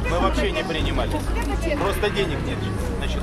мы вообще не принимали. Просто денег нет. Значит,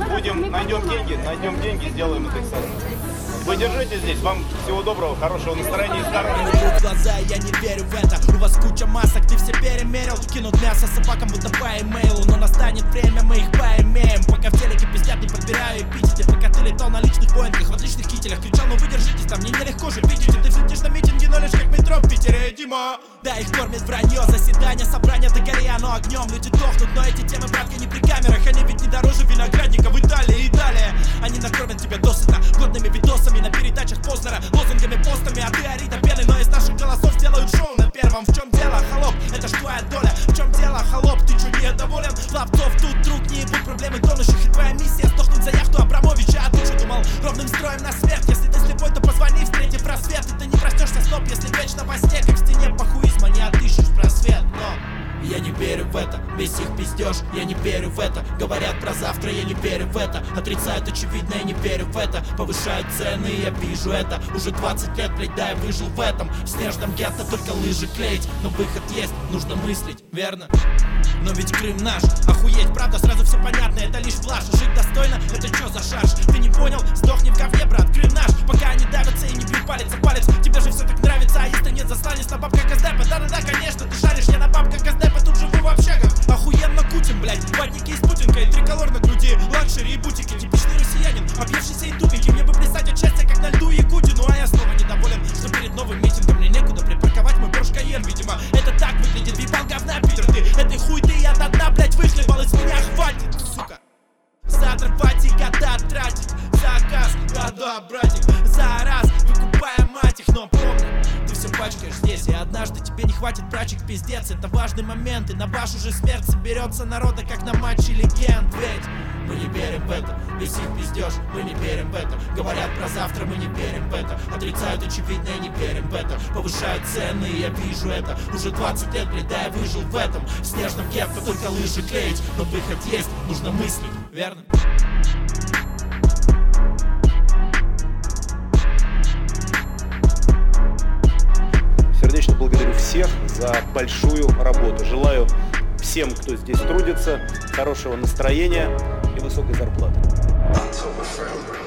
найдем деньги, сделаем индексацию. Вы держите здесь, вам всего доброго, хорошего настроения и здоровья. В глаза, я не верю в это. У вас куча масок, ты все перемерил. Кинут мясо собакам будто по имейлу. Но настанет время, мы их поимеем. Пока в телеке пиздят, не подбираю эпитеты. Пока ты летал на личных боингах, в отличных кителях. Кричал, ну вы держитесь, там мне нелегко же, видите. Ты взлетишь на митинге, но лишь как метро в Питере, Дима. Да, их кормит вранье, заседания, собрания, до горы, оно огнем. Люди дохнут, но эти темы, братка, не при камерах. Они ведь не дороже виноградника в Италии и далее. Они накормят тебя досыта годными видосами на передачах Познера, лозунгами, постами, а ты ори до пены. Но из наших голосов делают шоу на первом. В чем дело, холоп? Это ж твоя доля. В чем дело, холоп? Ты чё, недоволен? Лаптов тут друг, не ебут проблемы тонущих. И твоя миссия сдохнуть за яхту Абрамовича. А ты что думал? Ровным строем на смерть. Если ты слепой, то позвони, встретив просвет. И ты не проснешься, стоп, если вечно во сне. Как в стене похуизма не отыщешь просвет. Но я не верю в это, весь их пиздеж, я не верю в это. Говорят про завтра, я не верю в это. Отрицают очевидно, я не верю в это. Повышают цены, я вижу это. Уже 20 лет, блядь, да, я выжил в этом. В снежном гетто только лыжи клеить. Но выход есть, нужно мыслить, верно? Но ведь Крым наш, охуеть, правда, сразу все понятно. Это лишь блажь, жить достойно, это чё за шарж? Ты не понял? Сдохни в говне, брат, Крым наш. Пока они давятся и не бьют палец о палец. Тебе же все так нравится, а если нет, застанешь на бабка Газдепа. Да-да-да, конечно, ты шаришь, я на бабка Газдепа. Тут живу в общагах, охуенно кутим, блядь. Ватники из путинкой, триколор на груди, лакшери и бутики. Типичный россиянин, объевшийся и тупенький. Мне бы плясать от счастья, как на льду Якутину. А я снова недоволен, что перед новым митингом мне некуда припарковать мой Порш Кайен. Видимо, это так выглядит, въебал говна, Питер. Ты этой хуй ты я до дна, блядь, выхлебал, из меня хватит, сука. За отрывать и года тратить, заказ, да, братик, за раз, выкупая мать их. Но помни, ты все пачкаешь здесь, и однажды тебе не хватит прачек, пиздец. Это важный момент, и на вашу же смерть соберется народа, как на матче легенд. Ведь мы не верим в это, весь их пиздеж, мы не верим в это. Говорят про завтра, мы не верим в это. Отрицают очевидно, и не верим в это. Повышают цены, и я вижу это. Уже 20 лет, блядь, да, я выжил в этом. В снежном гетто только лыжи клеить. Но выход есть, нужно мыслить, верно? Сердечно благодарю всех за большую работу. Желаю всем, кто здесь трудится, хорошего настроения и высокой зарплаты.